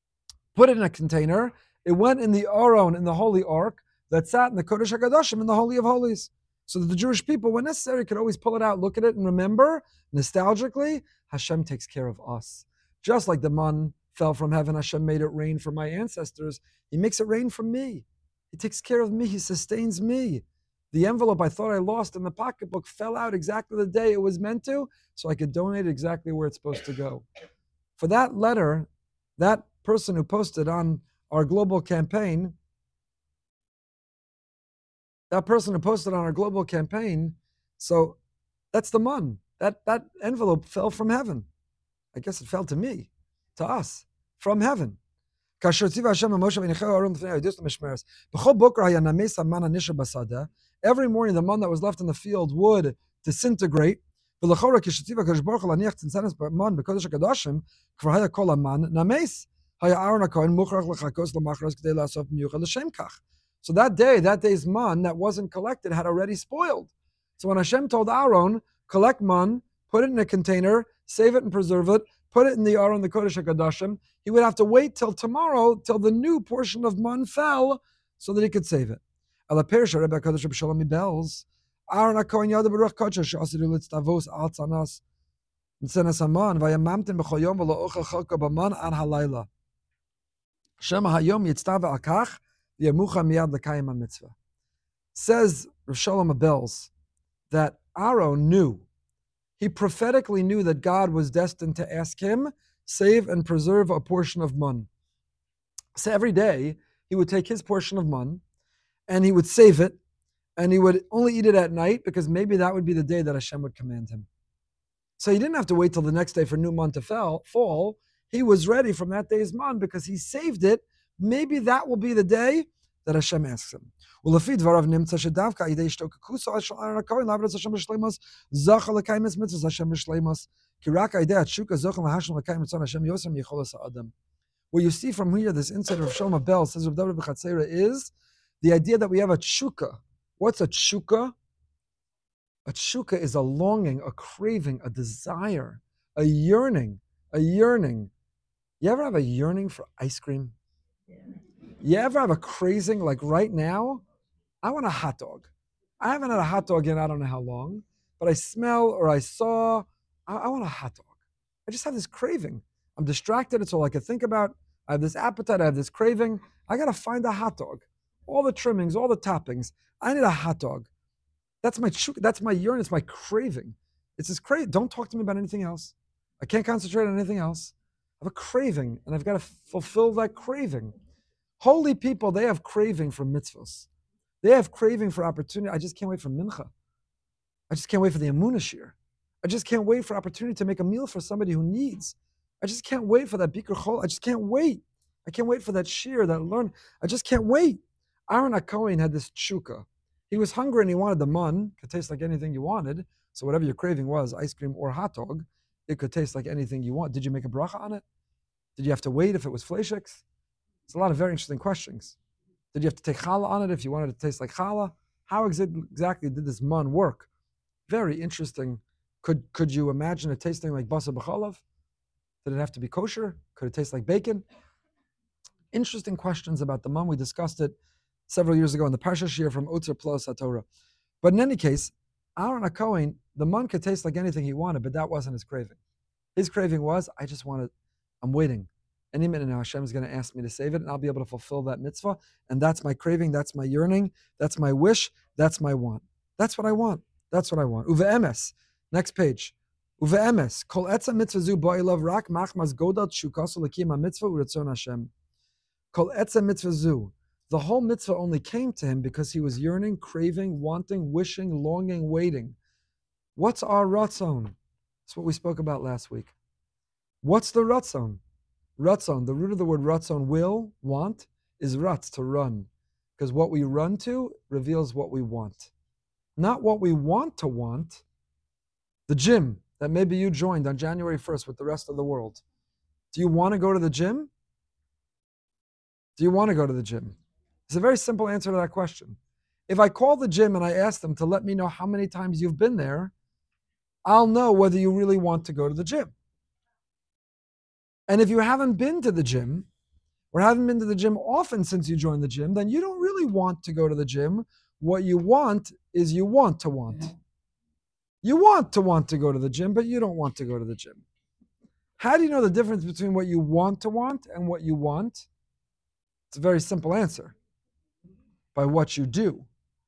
put it in a container. It went in the Aron, in the holy ark that sat in the Kodesh HaKadoshim, in the Holy of Holies, so that the Jewish people, when necessary, could always pull it out, look at it, and remember nostalgically, Hashem takes care of us. Just like the man fell from heaven, Hashem made it rain for my ancestors. He makes it rain for me. He takes care of me. He sustains me. The envelope I thought I lost in the pocketbook fell out exactly the day it was meant to, so I could donate it exactly where it's supposed to go. For that letter, that person who posted on our global campaign, that person who posted on our global campaign, so that's the man. That, that envelope fell from heaven. I guess it fell to me, to us, from heaven. Every morning the man that was left in the field would disintegrate. So that day, that day's man that wasn't collected had already spoiled. So when Hashem told Aaron, collect man, put it in a container, save it and preserve it, put it in the Aron, the Kodesh HaKadoshim, he would have to wait till tomorrow, till the new portion of man fell, so that he could save it. Ala Perisha Rebbe HaKadosh Rebbe Shalom Bells, Aaron HaKohen Yada Baruch Kodesh, She'asidu Litztavos Al Tzanas, N'tzenas Haman, Vayamamtin B'chol Yom V'lo Ochel Chalko B'man An Halayla. Shema Hayom Yitztava Al Kach, V'yamucha Miyad L'kayim HaMitzvah. Says Rav Shalom Bells that Aaron knew, he prophetically knew that God was destined to ask him, save and preserve a portion of man. So every day he would take his portion of mun and he would save it, and he would only eat it at night because maybe that would be the day that Hashem would command him. So he didn't have to wait till the next day for new mun to fell, fall. He was ready from that day's mun because he saved it. Maybe that will be the day that Hashem asks him. What you see from here, this insight of Shlomo Bell, says Rav David B'Chatzera, is the idea that we have a tshuka. What's a tshuka? A tshuka is a longing, a craving, a desire, a yearning, a yearning. You ever have a yearning for ice cream? You ever have a craving, like right now, I want a hot dog. I haven't had a hot dog in I don't know how long, but I smell or I saw, I, I want a hot dog. I just have this craving. I'm distracted, it's all I can think about. I have this appetite, I have this craving. I gotta find a hot dog. All the trimmings, all the toppings. I need a hot dog. That's my that's my yearning, it's my craving. It's this craving. Don't talk to me about anything else. I can't concentrate on anything else. I have a craving, and I've got to fulfill that craving. Holy people, they have craving for mitzvahs. They have craving for opportunity. I just can't wait for mincha. I just can't wait for the emunah shir. I just can't wait for opportunity to make a meal for somebody who needs. I just can't wait for that bikur chol. I just can't wait. I can't wait for that shir, that learn. I just can't wait. Aaron HaKohen had this tshuka. He was hungry and he wanted the mun. It could taste like anything you wanted. So whatever your craving was, ice cream or hot dog, it could taste like anything you want. Did you make a bracha on it? Did you have to wait if it was fleishiks? It's a lot of very interesting questions. Did you have to take challah on it if you wanted it to taste like challah? How ex- exactly did this mun work? Very interesting. Could could you imagine it tasting like basa b'chalav? Did it have to be kosher? Could it taste like bacon? Interesting questions about the mun. We discussed it several years ago in the Parsha Shir from Otzer Plus HaTorah. But in any case, Aaron HaKohen, the mun could taste like anything he wanted, but that wasn't his craving. His craving was, I just want to, I'm waiting. Any minute now, Hashem is going to ask me to save it, and I'll be able to fulfill that mitzvah. And that's my craving, that's my yearning, that's my wish, that's my want. That's what I want. That's what I want. Uve emes. Next page. Uve emes. Kol etza mitzvah zu ba'ilav rak machmas godal tshukasu l'kiyam mitzvah u'retzon Hashem. Kol etza mitzvah zu. The whole mitzvah only came to him because he was yearning, craving, wanting, wishing, longing, waiting. What's our ratzon? That's what we spoke about last week. What's the ratzon? Ratzon, the root of the word ratzon, will, want, is ratz, to run. Because what we run to reveals what we want. Not what we want to want. The gym that maybe you joined on January first with the rest of the world. Do you want to go to the gym? Do you want to go to the gym? It's a very simple answer to that question. If I call the gym and I ask them to let me know how many times you've been there, I'll know whether you really want to go to the gym. And if you haven't been to the gym, or haven't been to the gym often since you joined the gym, then you don't really want to go to the gym. What you want is you want to want. You want to want to go to the gym, but you don't want to go to the gym. How do you know the difference between what you want to want and what you want? It's a very simple answer. By what you do.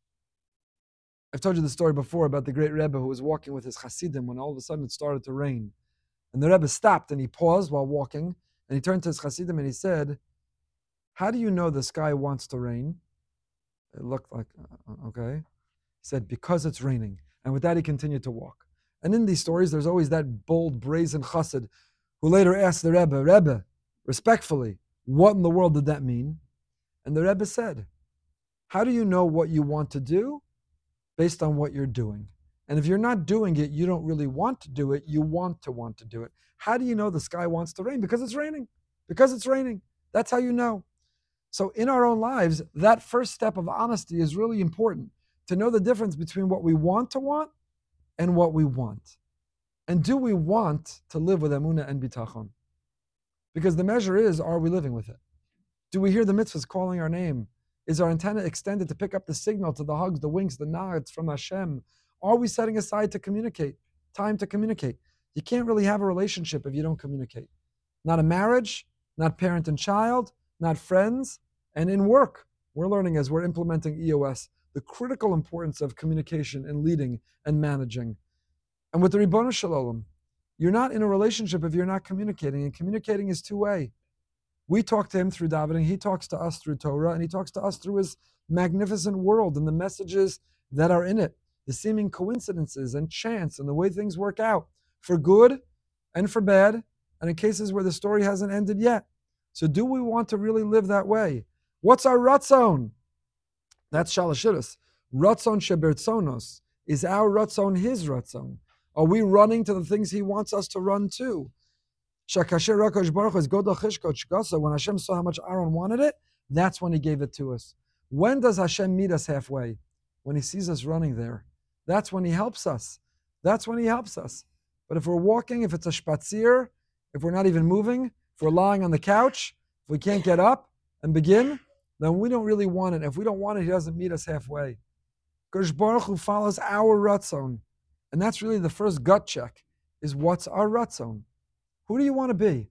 I've told you the story before about the great Rebbe who was walking with his Hasidim when all of a sudden it started to rain. And the Rebbe stopped and he paused while walking and he turned to his Hasidim and he said, how do you know the sky wants to rain? It looked like, uh, okay. He said, because it's raining. And with that he continued to walk. And in these stories there's always that bold, brazen Chassid who later asked the Rebbe, Rebbe, respectfully, what in the world did that mean? And the Rebbe said, how do you know what you want to do? Based on what you're doing. And if you're not doing it, you don't really want to do it, you want to want to do it. How do you know the sky wants to rain? Because it's raining. Because it's raining. That's how you know. So in our own lives, that first step of honesty is really important, to know the difference between what we want to want and what we want. And do we want to live with emunah and bitachon? Because the measure is, are we living with it? Do we hear the mitzvahs calling our name? Is our antenna extended to pick up the signal, to the hugs, the winks, the nods from Hashem? Are we setting aside to communicate, time to communicate? You can't really have a relationship if you don't communicate. Not a marriage, not parent and child, not friends, and in work. We're learning as we're implementing E O S the critical importance of communication and leading and managing. And with the Ribono Shel Olam, you're not in a relationship if you're not communicating, and communicating is two-way. We talk to him through davening. He talks to us through Torah, and he talks to us through his magnificent world and the messages that are in it, the seeming coincidences and chance and the way things work out for good and for bad, and in cases where the story hasn't ended yet. So do we want to really live that way? What's our ratzon? That's Shalashiris. Ratzon shebertzonos. Is our ratzon his ratzon? Are we running to the things he wants us to run to? When Hashem saw how much Aaron wanted it, that's when he gave it to us. When does Hashem meet us halfway? When he sees us running there. That's when he helps us. That's when he helps us. But if we're walking, if it's a spazier, if we're not even moving, if we're lying on the couch, if we can't get up and begin, then we don't really want it. If we don't want it, he doesn't meet us halfway. Kodesh Baruch Hu follows our ratzon. And that's really the first gut check, is what's our ratzon? Who do you want to be?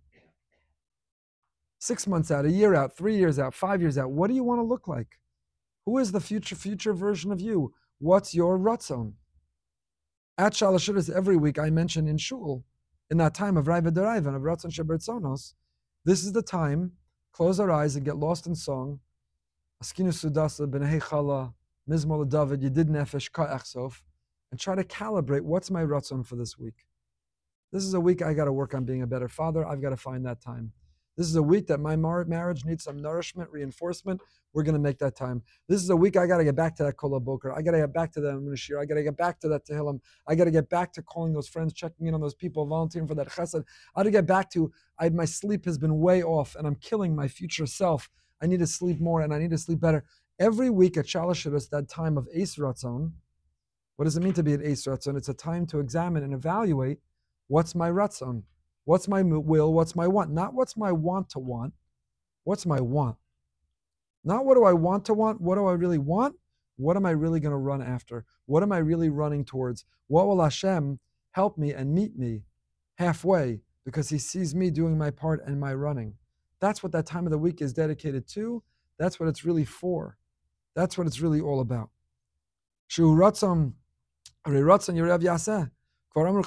Six months out, a year out, three years out, five years out, what do you want to look like? Who is the future, future version of you? What's your ratzon? At Shalashiris every week I mention in Shul, in that time of Raiva Deraiva and of Ratzon Shebertzonos, this is the time, close our eyes and get lost in song. Askinu Sudasa, B'nei Chala, Mizmor David, Yedid Nefesh, Ka'achsof, and try to calibrate what's my ratzon for this week. This is a week I got to work on being a better father. I've got to find that time. This is a week that my mar- marriage needs some nourishment, reinforcement. We're going to make that time. This is a week I got to get back to that Kol HaBoker. I got to get back to that Munashir. I got to get back to that Tehillim. I got to get back to calling those friends, checking in on those people, volunteering for that Chesed. I got to get back to, I, my sleep has been way off and I'm killing my future self. I need to sleep more and I need to sleep better. Every week at Shalashiris, that time of Eis Ratzon. What does it mean to be at Eis Ratzon? It's a time to examine and evaluate what's my Ratzon. What's my will? What's my want? Not what's my want to want. What's my want? Not what do I want to want? What do I really want? What am I really going to run after? What am I really running towards? What will Hashem help me and meet me halfway because he sees me doing my part and my running? That's what that time of the week is dedicated to. That's what it's really for. That's what it's really all about. Shu ratzon, re ratzon yerev yaseh. Hashem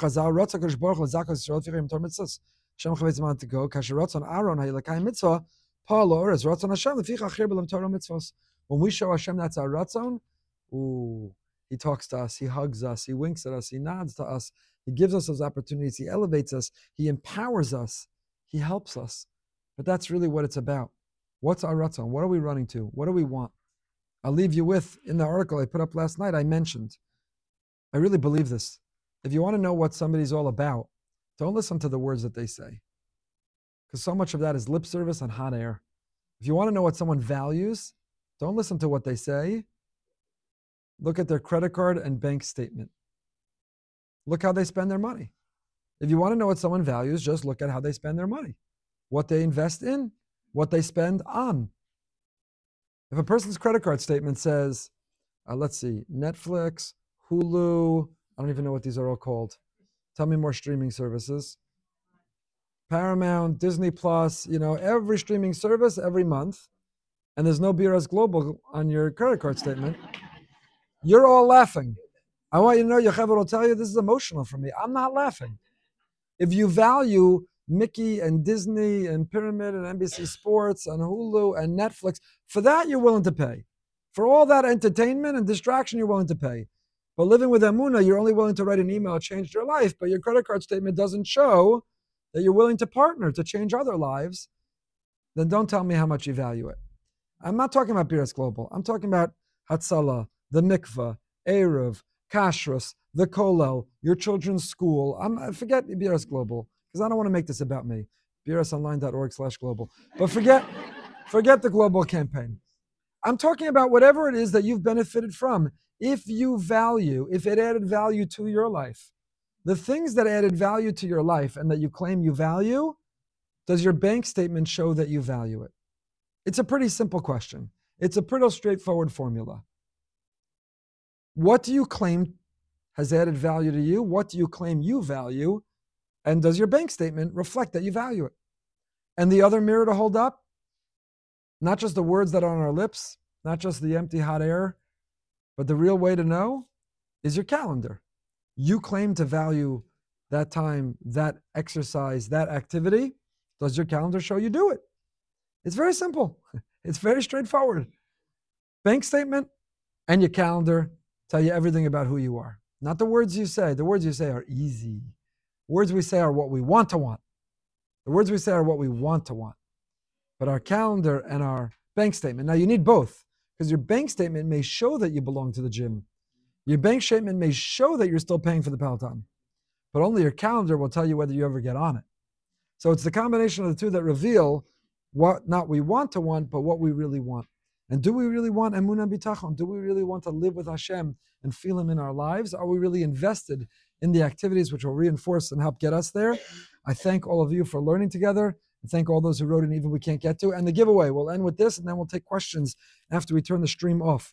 chavetz to go. Kasher ratzon Aaron hayelakai mitzvah. Paul or as ratzon Hashem leficha achir b'lam Torah mitzvos. When we show Hashem that's our ratzon, ooh, he talks to us, he hugs us, he winks at us, he nods to us, he gives us those opportunities, he elevates us, he empowers us, he helps us. But that's really what it's about. What's our ratzon? What are we running to? What do we want? I'll leave you with, in the article I put up last night, I mentioned, I really believe this. If you want to know what somebody's all about, don't listen to the words that they say. Because so much of that is lip service and hot air. If you want to know what someone values, don't listen to what they say. Look at their credit card and bank statement. Look how they spend their money. If you want to know what someone values, just look at how they spend their money. What they invest in, what they spend on. If a person's credit card statement says, uh, let's see, Netflix, Hulu, I don't even know what these are all called. Tell me more streaming services. Paramount, Disney Plus, you know, every streaming service every month, and there's no B R S Global on your credit card statement, you're all laughing. I want you to know, Yocheved will tell you this is emotional for me. I'm not laughing. If you value Mickey and Disney and Pyramid and N B C Sports and Hulu and Netflix, for that you're willing to pay. For all that entertainment and distraction, you're willing to pay. But living with Emunah, you're only willing to write an email, changed your life, but your credit card statement doesn't show that you're willing to partner to change other lives, then don't tell me how much you value it. I'm not talking about B R S Global. I'm talking about Hatzalah, the Mikvah, Eruv, Kashrus, the Kollel, your children's school. I'm, forget B R S Global, because I don't want to make this about me. B R S online dot org slash global. But forget, forget the global campaign. I'm talking about whatever it is that you've benefited from. If you value, if it added value to your life, the things that added value to your life and that you claim you value, does your bank statement show that you value it? It's a pretty simple question. It's a pretty straightforward formula. What do you claim has added value to you? What do you claim you value? And does your bank statement reflect that you value it? And the other mirror to hold up, not just the words that are on our lips, not just the empty hot air, but the real way to know is your calendar. You claim to value that time, that exercise, that activity. Does your calendar show you do it? It's very simple. It's very straightforward. Bank statement and your calendar tell you everything about who you are. Not the words you say. The words you say are easy. Words we say are what we want to want. The words we say are what we want to want. But our calendar and our bank statement. Now you need both, because your bank statement may show that you belong to the gym. Your bank statement may show that you're still paying for the Peloton, but only your calendar will tell you whether you ever get on it. So it's the combination of the two that reveal what not we want to want, but what we really want. And do we really want emunah bitachon? Do we really want to live with Hashem and feel Him in our lives? Are we really invested in the activities which will reinforce and help get us there? I thank all of you for learning together. And thank all those who wrote in even we can't get to. And the giveaway, we'll end with this, and then we'll take questions after we turn the stream off.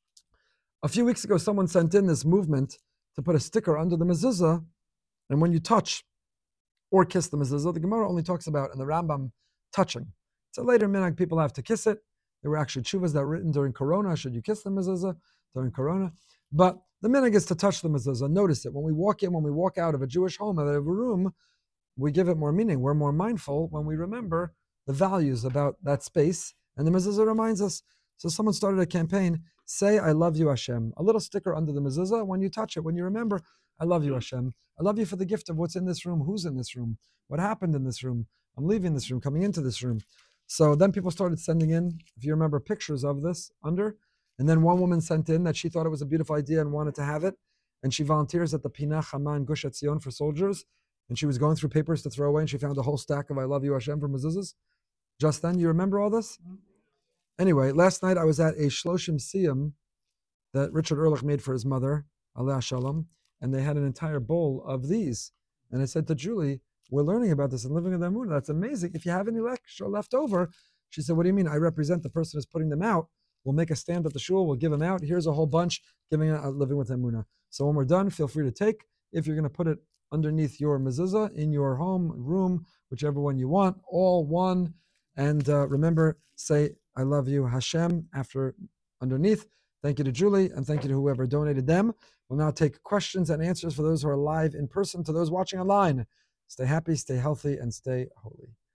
A few weeks ago, someone sent in this movement to put a sticker under the mezuzah, and when you touch or kiss the mezuzah, the Gemara only talks about, in the Rambam, touching. So later minhag, people have to kiss it. There were actually tshuvas that were written during Corona. Should you kiss the mezuzah during Corona? But the minhag is to touch the mezuzah. Notice it. When we walk in, when we walk out of a Jewish home, out of a room, we give it more meaning. We're more mindful when we remember the values about that space. And the mezuzah reminds us. So someone started a campaign, say, I love you, Hashem. A little sticker under the mezuzah. When you touch it, when you remember, I love you, Hashem. I love you for the gift of what's in this room, who's in this room, what happened in this room. I'm leaving this room, coming into this room. So then people started sending in, if you remember, pictures of this under. And then one woman sent in that she thought it was a beautiful idea and wanted to have it. And she volunteers at the Pinach Haman Gush Etzion for soldiers. And she was going through papers to throw away, and she found a whole stack of I love you, Hashem, from mezuzahs. Just then, you remember all this? Anyway, last night I was at a Shloshim Siyam that Richard Ehrlich made for his mother, Aleh Shalom, and they had an entire bowl of these. And I said to Julie, we're learning about this and living in the Emunah. That's amazing. If you have any extra left over, she said, what do you mean? I represent the person who's putting them out. We'll make a stand at the shul. We'll give them out. Here's a whole bunch, giving out, living with Emunah. So when we're done, feel free to take. If you're going to put it underneath your mezuzah, in your home, room, whichever one you want, all one. And uh, remember, say, I love you, Hashem, after underneath. Thank you to Julie, and thank you to whoever donated them. We'll now take questions and answers for those who are live in person. To those watching online, stay happy, stay healthy, and stay holy.